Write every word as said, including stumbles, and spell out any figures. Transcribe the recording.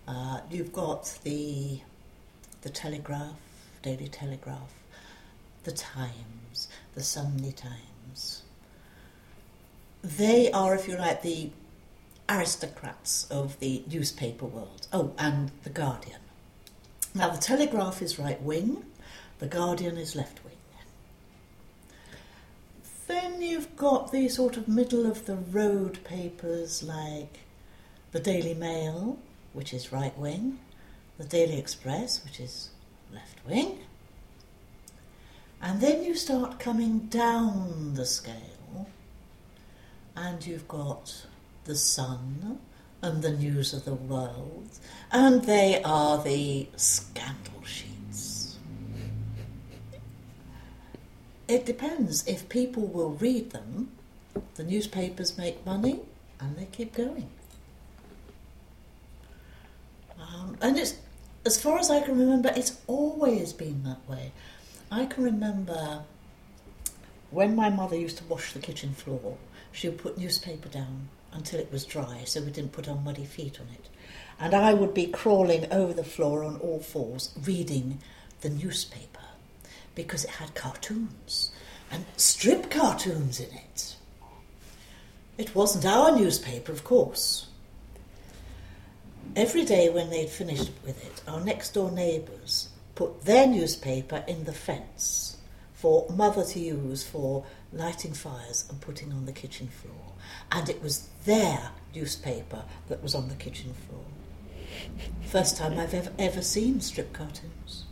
Uh, you've got the the Telegraph, Daily Telegraph, the Times, the Sunday Times. They are, if you like, the aristocrats of the newspaper world. Oh, and the Guardian. Now, the Telegraph is right-wing, the Guardian is left-wing. Then you've got the sort of middle-of-the-road papers like the Daily Mail, which is right-wing, the Daily Express, which is left-wing. And then you start coming down the scale, and you've got the Sun and the News of the World, and they are the scandal sheets. It depends. If people will read them, the newspapers make money and they keep going. Um, and it's, as far as I can remember, it's always been that way. I can remember when my mother used to wash the kitchen floor, she would put newspaper down until it was dry so we didn't put our muddy feet on it. And I would be crawling over the floor on all fours reading the newspaper because it had cartoons and strip cartoons in it. It wasn't our newspaper, of course. Every day when they'd finished with it, our next door neighbours put their newspaper in the fence for mother to use for lighting fires and putting on the kitchen floor. And it was their newspaper that was on the kitchen floor. First time I've ever, ever seen strip cartoons.